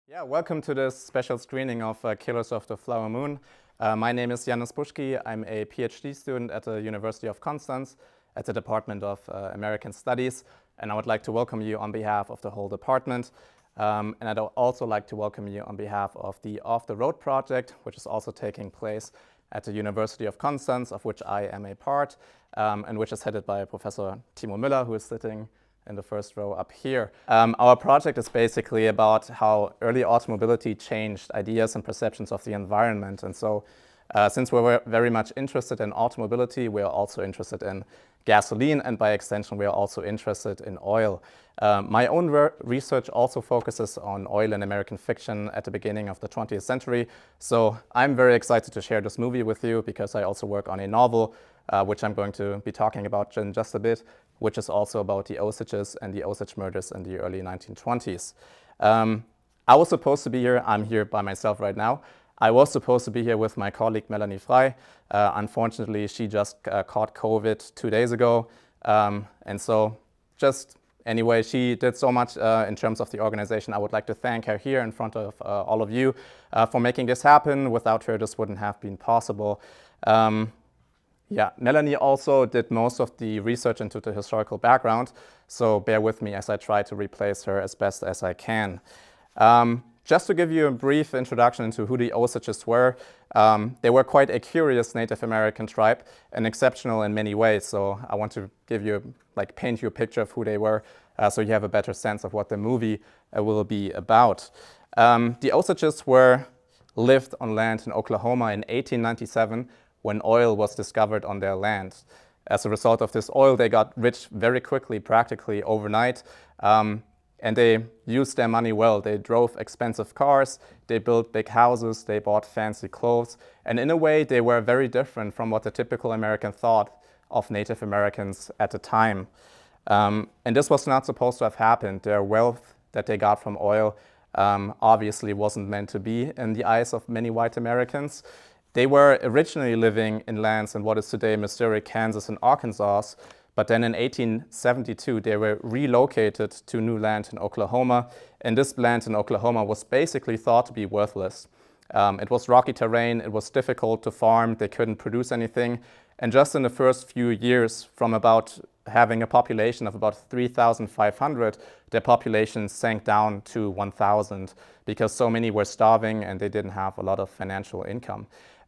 Yeah, welcome to this special screening of Killers of the Flower Moon. My name is Janis Buschki. I'm a PhD student at the University of Constance at the Department of American Studies, and I would like to welcome you on behalf of the whole department. And I'd also like to welcome you on behalf of the Off the Road project, which is also taking place at the University of Constance, of which I am a part, and which is headed by Professor Timo Müller, who is sitting in the first row up here. Our project is basically about how early automobility changed ideas and perceptions of the environment. And so since we're very much interested in automobility, we are also interested in gasoline, and by extension, we are also interested in oil. My own research also focuses on oil in American fiction at the beginning of the 20th century. So I'm very excited to share this movie with you because I also work on a novel, which I'm going to be talking about in just a bit, which is also about the Osages and the Osage murders in the early 1920s. I was supposed to be here. I'm here by myself right now. I was supposed to be here with my colleague Melanie Frey. Unfortunately, she just caught COVID 2 days ago. And so just anyway, she did so much in terms of the organization. I would like to thank her here in front of all of you for making this happen. Without her, this wouldn't have been possible. Yeah, Melanie also did most of the research into the historical background, so bear with me as I try to replace her as best as I can. Just to give you a brief introduction into who the Osages were, they were quite a curious Native American tribe and exceptional in many ways, so I want to give you, paint you a picture of who they were so you have a better sense of what the movie will be about. The Osages lived on land in Oklahoma in 1897, when oil was discovered on their land. As a result of this oil, they got rich very quickly, practically overnight, and they used their money well. They drove expensive cars, they built big houses, they bought fancy clothes, and in a way, they were very different from what the typical American thought of Native Americans at the time. And this was not supposed to have happened. Their wealth that they got from oil obviously wasn't meant to be in the eyes of many white Americans. They were originally living in lands in what is today Missouri, Kansas, and Arkansas, but then in 1872 they were relocated to new land in Oklahoma, and this land in Oklahoma was basically thought to be worthless. It was rocky terrain, it was difficult to farm, they couldn't produce anything, and just in the first few years, from about having a population of about 3,500, their population sank down to 1,000 because so many were starving and they didn't have a lot of financial income.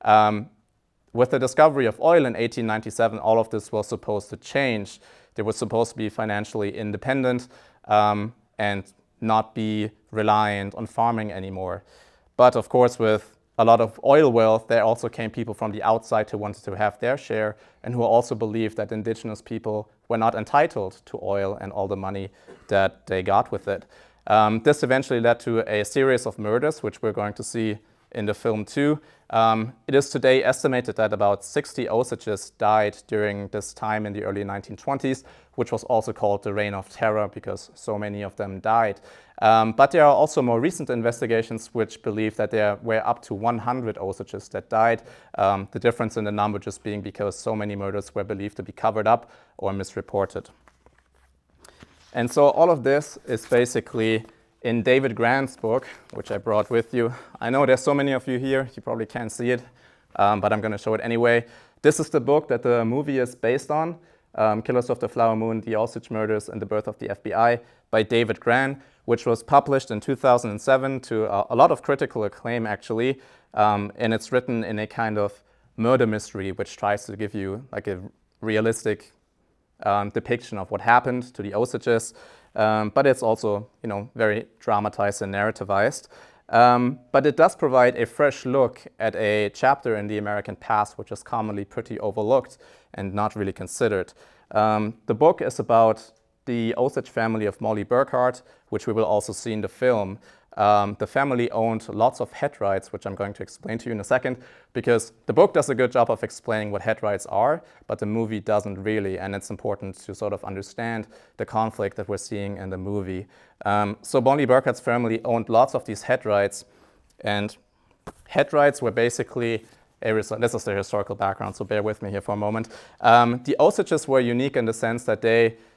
With the discovery of oil in 1897, all of this was supposed to change. They were supposed to be financially independent and not be reliant on farming anymore. But of course, with a lot of oil wealth, there also came people from the outside who wanted to have their share and who also believed that indigenous people were not entitled to oil and all the money that they got with it. This eventually led to a series of murders, which we're going to see in the film too. It is today estimated that about 60 Osages died during this time in the early 1920s, which was also called the Reign of Terror because so many of them died. But there are also more recent investigations which believe that there were up to 100 Osages that died. The difference in the number just being because so many murders were believed to be covered up or misreported. And so all of this is basically in David Grann's book, which I brought with you. I know there's so many of you here, you probably can't see it, but I'm going to show it anyway. This is the book that the movie is based on, Killers of the Flower Moon, The Osage Murders and the Birth of the FBI by David Grann, which was published in 2007 to a lot of critical acclaim, actually. And it's written in a kind of murder mystery, which tries to give you like a realistic depiction of what happened to the Osages. But it's also, very dramatized and narrativized. But it does provide a fresh look at a chapter in the American past, which is commonly pretty overlooked and not really considered. The book is about the Osage family of Molly Burkhart, which we will also see in the film. The family owned lots of head rights, which I'm going to explain to you in a second, because the book does a good job of explaining what head rights are, but the movie doesn't really, and it's important to sort of understand the conflict that we're seeing in the movie. So Molly Burkhart's family owned lots of these head rights, and head rights were basically this is the historical background, so bear with me here for a moment. The Osages were unique in the sense that they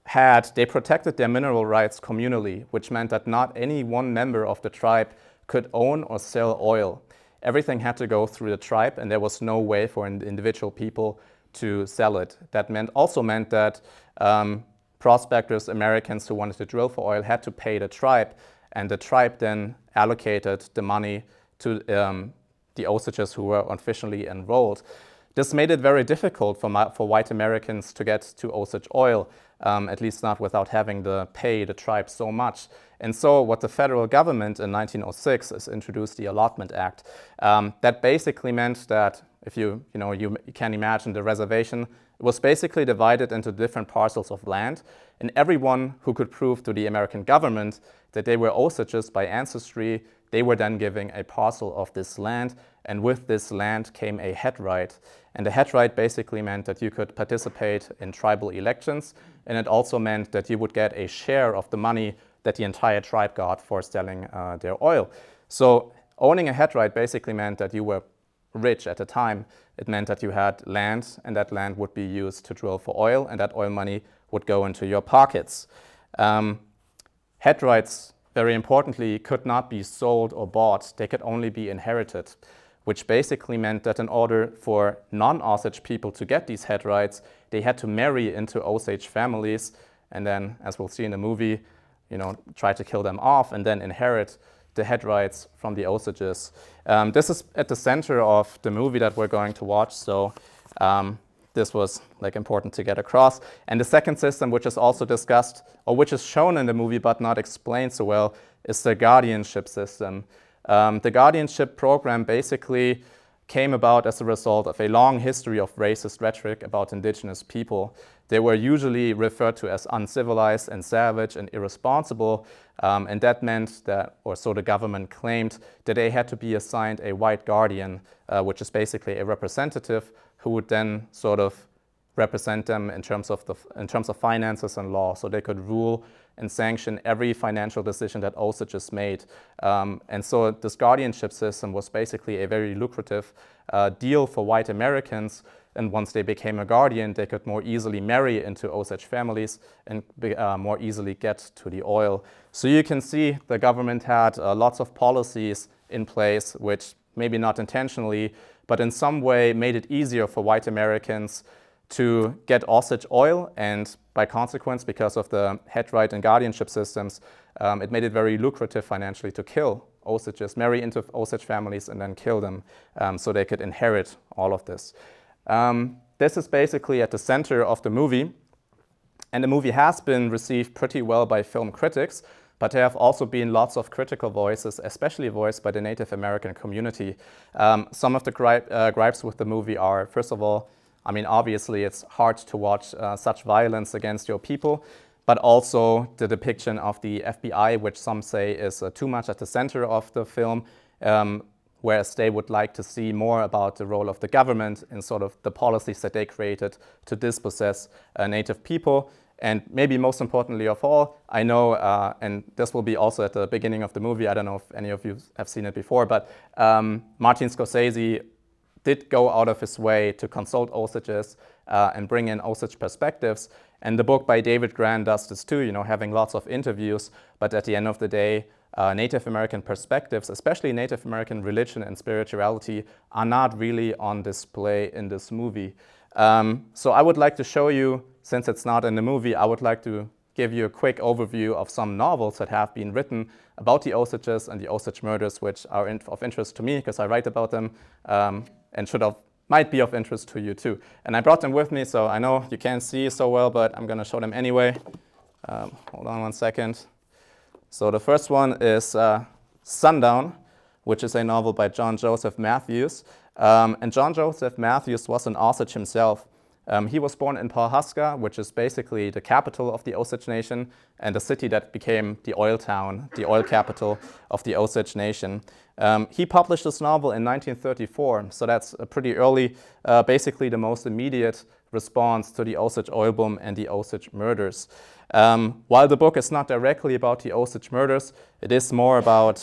they protected their mineral rights communally, which meant that not any one member of the tribe could own or sell oil. Everything had to go through the tribe, and there was no way for individual people to sell it. That also meant that prospectors, Americans who wanted to drill for oil, had to pay the tribe, and the tribe then allocated the money to the Osages who were officially enrolled. This made it very difficult for white Americans to get to Osage oil, at least not without having to pay the tribe so much. And so what the federal government in 1906 is introduced the Allotment Act. That basically meant that if you can imagine the reservation, it was basically divided into different parcels of land, and everyone who could prove to the American government that they were Osages by ancestry, they were then giving a parcel of this land, and with this land came a head right. And the head right basically meant that you could participate in tribal elections, and it also meant that you would get a share of the money that the entire tribe got for selling their oil. So owning a head right basically meant that you were rich at the time. It meant that you had land, and that land would be used to drill for oil, and that oil money would go into your pockets. Head rights, very importantly, could not be sold or bought. They could only be inherited, which basically meant that in order for non-Osage people to get these head rights, they had to marry into Osage families, and then, as we'll see in the movie, try to kill them off and then inherit the head rights from the Osages. This is at the center of the movie that we're going to watch, so this was important to get across. And the second system, which is also discussed, or which is shown in the movie but not explained so well, is the guardianship system. The guardianship program basically came about as a result of a long history of racist rhetoric about indigenous people. They were usually referred to as uncivilized and savage and irresponsible, and that meant that, or so the government claimed, that they had to be assigned a white guardian, which is basically a representative who would then sort of represent them in terms of finances and law, so they could rule and sanction every financial decision that Osages made. And so this guardianship system was basically a very lucrative deal for white Americans, and once they became a guardian, they could more easily marry into Osage families and more easily get to the oil. So you can see the government had lots of policies in place, which maybe not intentionally, but in some way made it easier for white Americans to get Osage oil, and by consequence, because of the head right and guardianship systems, it made it very lucrative financially to kill Osages, marry into Osage families, and then kill them so they could inherit all of this. This is basically at the center of the movie, and the movie has been received pretty well by film critics, but there have also been lots of critical voices, especially voiced by the Native American community. Some of the gripes with the movie are, first of all, obviously it's hard to watch such violence against your people, but also the depiction of the FBI, which some say is too much at the center of the film, whereas they would like to see more about the role of the government in sort of the policies that they created to dispossess Native people. And maybe most importantly of all, I know, and this will be also at the beginning of the movie, I don't know if any of you have seen it before, but Martin Scorsese did go out of his way to consult Osages and bring in Osage perspectives. And the book by David Grann does this too, having lots of interviews, but at the end of the day, Native American perspectives, especially Native American religion and spirituality, are not really on display in this movie. So I would like to show you, since it's not in the movie, I would like to give you a quick overview of some novels that have been written about the Osages and the Osage murders, which are of interest to me because I write about them, and might be of interest to you too. And I brought them with me, so I know you can't see so well, but I'm going to show them anyway. Hold on one second. So the first one is Sundown, which is a novel by John Joseph Matthews. And John Joseph Matthews was an Osage himself. He was born in Pawhuska, which is basically the capital of the Osage Nation and the city that became the oil town, the oil capital of the Osage Nation. He published this novel in 1934, so that's pretty early, basically the most immediate response to the Osage oil boom and the Osage murders. While the book is not directly about the Osage murders, it is more about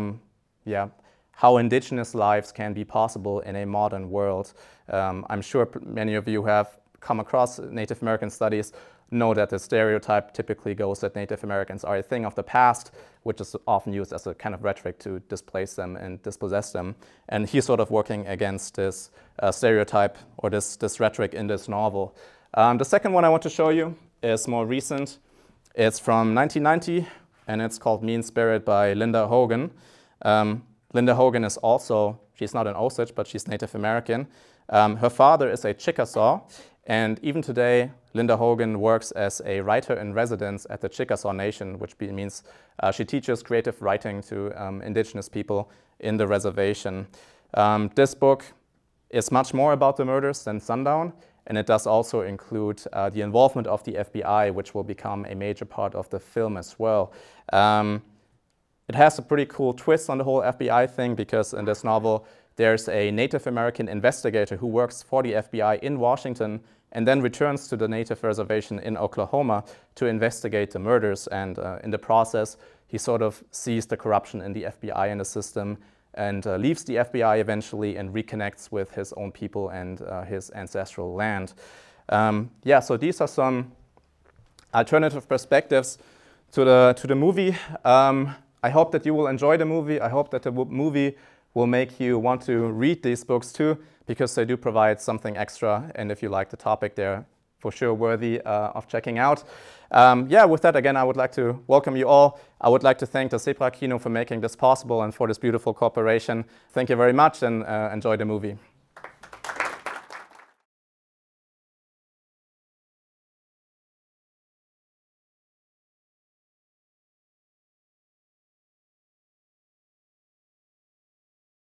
how indigenous lives can be possible in a modern world. I'm sure many of you have come across Native American studies know that the stereotype typically goes that Native Americans are a thing of the past, which is often used as a kind of rhetoric to displace them and dispossess them. And he's sort of working against this stereotype or this rhetoric in this novel. The second one I want to show you is more recent. It's from 1990, and it's called Mean Spirit by Linda Hogan. Linda Hogan is also, she's not an Osage, but she's Native American. Her father is a Chickasaw, and even today, Linda Hogan works as a writer in residence at the Chickasaw Nation, which means she teaches creative writing to indigenous people in the reservation. This book is much more about the murders than Sundown, and it does also include the involvement of the FBI, which will become a major part of the film as well. It has a pretty cool twist on the whole FBI thing, because in this novel, there's a Native American investigator who works for the FBI in Washington and then returns to the Native reservation in Oklahoma to investigate the murders. And in the process, he sort of sees the corruption in the FBI and the system and leaves the FBI eventually and reconnects with his own people and his ancestral land. Yeah, so these are some alternative perspectives to the movie. I hope that you will enjoy the movie. I hope that the movie will make you want to read these books too, because they do provide something extra. And if you like the topic, they're for sure worthy of checking out. Yeah, with that, again, I would like to welcome you all. I would like to thank the SEPRA Kino for making this possible and for this beautiful cooperation. Thank you very much, and enjoy the movie.